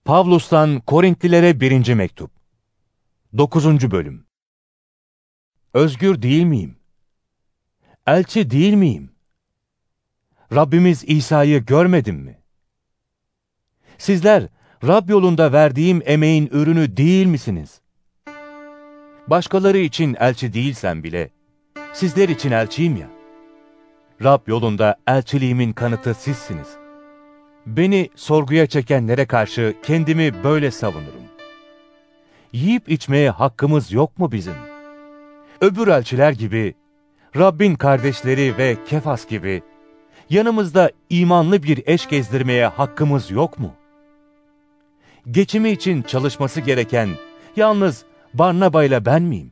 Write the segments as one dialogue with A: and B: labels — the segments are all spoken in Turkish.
A: Pavlus'tan Korintlilere 1. Mektup 9. Bölüm. Özgür değil miyim? Elçi değil miyim? Rabbimiz İsa'yı görmedim mi? Sizler Rab yolunda verdiğim emeğin ürünü değil misiniz? Başkaları için elçi değilsem bile, sizler için elçiyim ya. Rab yolunda elçiliğimin kanıtı sizsiniz. Beni sorguya çekenlere karşı kendimi böyle savunurum. Yiyip içmeye hakkımız yok mu bizim? Öbür elçiler gibi, Rabbin kardeşleri ve Kefas gibi, yanımızda imanlı bir eş gezdirmeye hakkımız yok mu? Geçimi için çalışması gereken yalnız Barnaba ile ben miyim?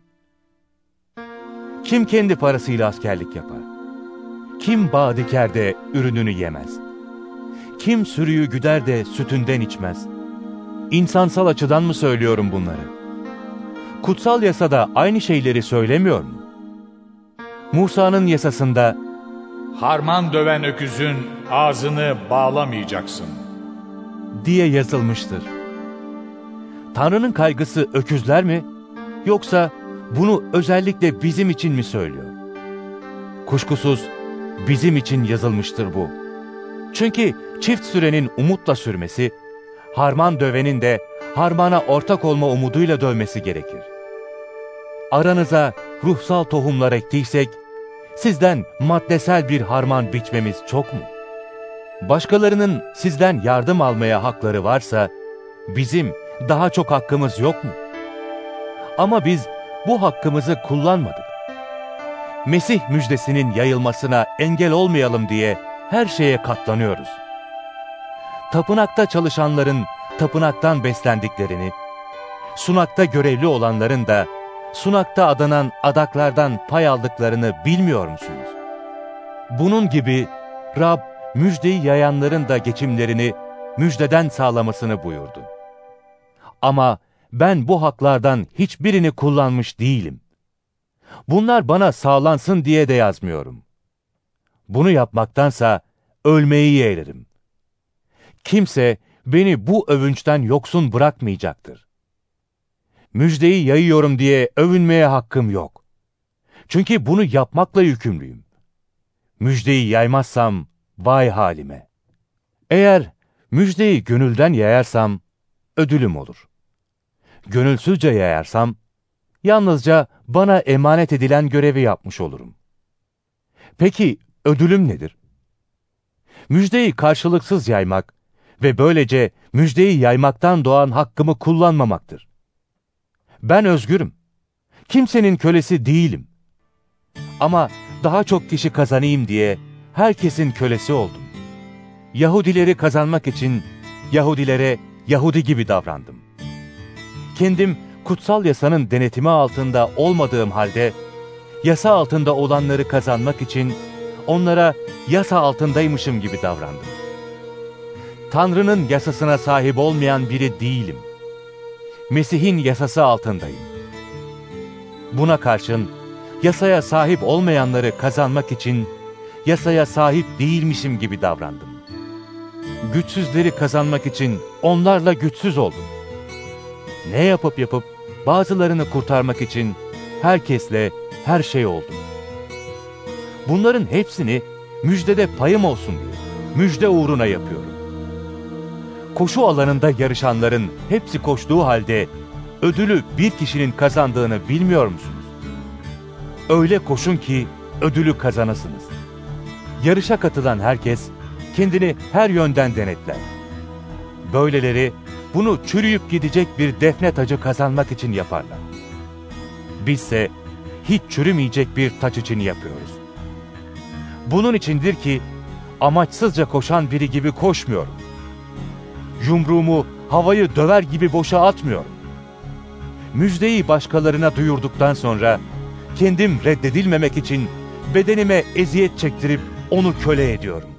A: Kim kendi parasıyla askerlik yapar? Kim bağ diker de ürününü yemez? Kim sürüyü güder de sütünden içmez? İnsansal açıdan mı söylüyorum bunları? Kutsal yasada aynı şeyleri söylemiyor mu? Musa'nın yasasında,
B: harman döven öküzün ağzını bağlamayacaksın
A: diye yazılmıştır. Tanrı'nın kaygısı öküzler mi? Yoksa bunu özellikle bizim için mi söylüyor? Kuşkusuz bizim için yazılmıştır bu. Çünkü çift sürenin umutla sürmesi, harman dövenin de harmana ortak olma umuduyla dövmesi gerekir. Aranıza ruhsal tohumlar ektiysek, sizden maddesel bir harman biçmemiz çok mu? Başkalarının sizden yardım almaya hakları varsa, bizim daha çok hakkımız yok mu? Ama biz bu hakkımızı kullanmadık. Mesih müjdesinin yayılmasına engel olmayalım diye her şeye katlanıyoruz. Tapınakta çalışanların tapınaktan beslendiklerini, sunakta görevli olanların da sunakta adanan adaklardan pay aldıklarını bilmiyor musunuz? Bunun gibi Rab müjdeyi yayanların da geçimlerini müjdeden sağlamasını buyurdu. Ama ben bu haklardan hiçbirini kullanmış değilim. Bunlar bana sağlansın diye de yazmıyorum. Bunu yapmaktansa ölmeyi yeğlerim. Kimse beni bu övünçten yoksun bırakmayacaktır. Müjdeyi yayıyorum diye övünmeye hakkım yok. Çünkü bunu yapmakla yükümlüyüm. Müjdeyi yaymazsam vay halime. Eğer müjdeyi gönülden yayarsam ödülüm olur. Gönülsüzce yayarsam yalnızca bana emanet edilen görevi yapmış olurum. Peki ödülüm nedir? Müjdeyi karşılıksız yaymak ve böylece müjdeyi yaymaktan doğan hakkımı kullanmamaktır. Ben özgürüm. Kimsenin kölesi değilim. Ama daha çok kişi kazanayım diye herkesin kölesi oldum. Yahudileri kazanmak için Yahudilere Yahudi gibi davrandım. Kendim kutsal yasanın denetimi altında olmadığım halde, yasa altında olanları kazanmak için onlara yasa altındaymışım gibi davrandım. Tanrı'nın yasasına sahip olmayan biri değilim. Mesih'in yasası altındayım. Buna karşın yasaya sahip olmayanları kazanmak için yasaya sahip değilmişim gibi davrandım. Güçsüzleri kazanmak için onlarla güçsüz oldum. Ne yapıp bazılarını kurtarmak için herkesle her şey oldum. Bunların hepsini müjdede payım olsun diye, müjde uğruna yapıyorum. Koşu alanında yarışanların hepsi koştuğu halde ödülü bir kişinin kazandığını bilmiyor musunuz? Öyle koşun ki ödülü kazanasınız. Yarışa katılan herkes kendini her yönden denetler. Böyleleri bunu çürüyüp gidecek bir defne tacı kazanmak için yaparlar. Bizse hiç çürümeyecek bir taç için yapıyoruz. Bunun içindir ki amaçsızca koşan biri gibi koşmuyorum. Yumruğumu havayı döver gibi boşa atmıyorum. Müjdeyi başkalarına duyurduktan sonra kendim reddedilmemek için bedenime eziyet çektirip onu köle ediyorum.